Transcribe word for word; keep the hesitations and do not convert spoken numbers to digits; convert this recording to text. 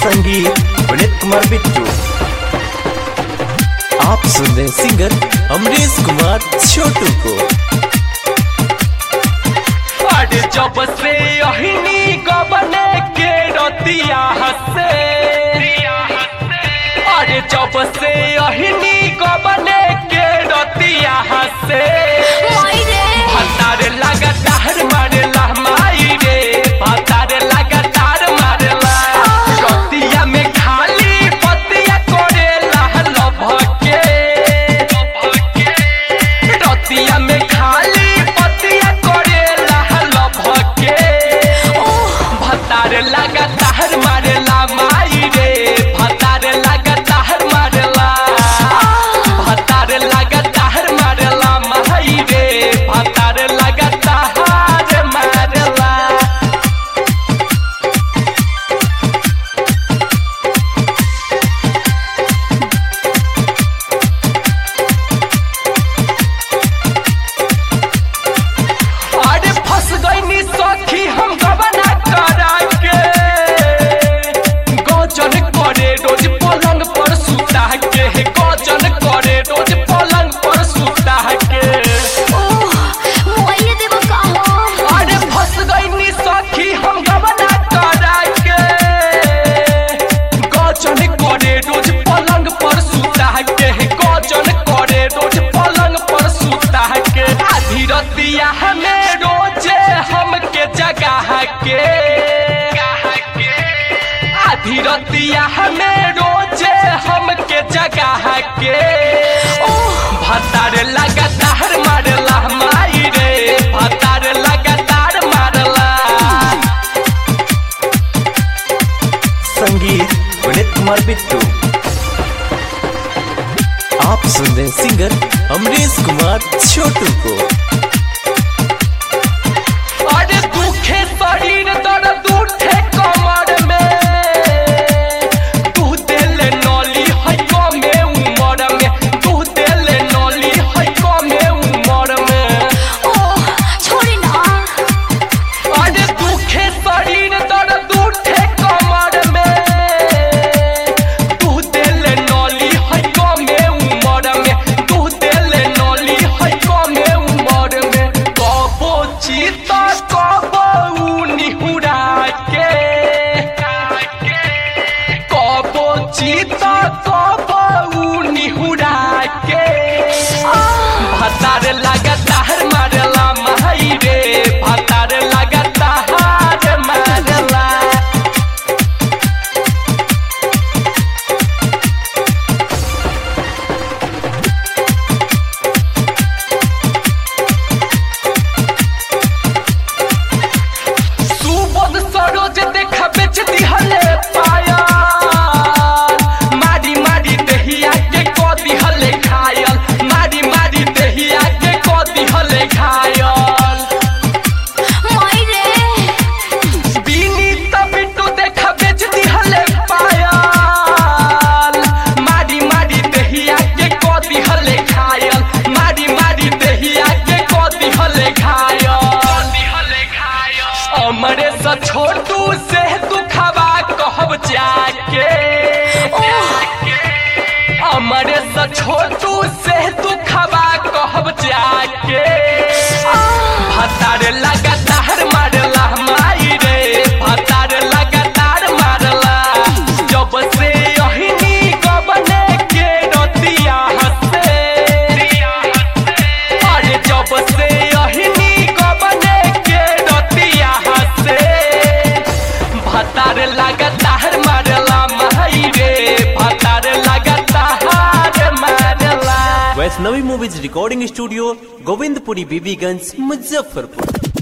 संगीत विनीत कुमार बिट्टू। आप सुन रहे हैं सिंगर अमरीश कुमार छोटू को। अरे जब से अहिनी गबने के रतिया हसे, अरे जब से अहिनी गबने के रतिया हसे, भतारे लगातार मारेला माई रे, भतारे लगातार मारेला। रतिया में खाली पतिया करेला लभके, रतिया में खाली पतिया करेला लभके, भतारे लगातार मारेला माई रे, भतारे लगातार मारेला, भतारे लगातार मारेला माई रे, भतारे लगातार मारेला। अरे फंस गईनी सखी हम गबना करा के, गजन करे रोज पलंग पर सुता के, गजन करे रोज पलंग पर सुता के। अरे फंस गईनी सखी हम गबना करा के, गजन करे रोज पलंग पर सुता के, गजन करे रोज पलंग पर सुता के। आधी रतिया हमें रोजे हमके जगाह के, आधी रतिया हमें रोजे हमके जगाह के, भतारे लगातार मारला माई रे, भतारे लगातार मारला। संगीत विनीत कुमार बिट्टू। आप सुन रहे हैं सिंगर अमरीश कुमार छोटू को। अरे दुखे शरीर दर्द उठे कमर में, तू देले नली है कमे उमर में, तू देले नली है कमे उमर में। अरे दुखे शरीर दर्द उठे कमर में, तू देले नली है कमे उमर में, तू देले नली है कमे उमर में। कबो चीता कबो निहुरा के, कबो चीता कबो निहुरा के, भतारे लगातार मारला माई रे, भतारे लगातार मारला। सुबोध सरोज देखा बेच दिहले पायल, मारी मारी दहिया के क दिहले घायल, मारी मारी दहिया के क दिहले घायल। बीनी तबिटू देखा बेच दिहले पायल, मारी मारी दहिया के क दिहले घायल, मारी मारी दहिया के क दिहले घायल। अमरे सा छोटू से दुखवा कहब जाके, अमरे सा छोटू से दुखवा कहब जाके, भतारे लगातार मारला माई रे, भतारे लगातार मारला। जब से अहिनी गबने के रतिया हसे, अरे जब से अहिनी गबने के रतिया हसे, भतारे लगातार मारला माई रे, भतारे लगातार मारला। Vaishnavi movies recording studio, Govindpuri, Bibiganj, Muzaffarpur.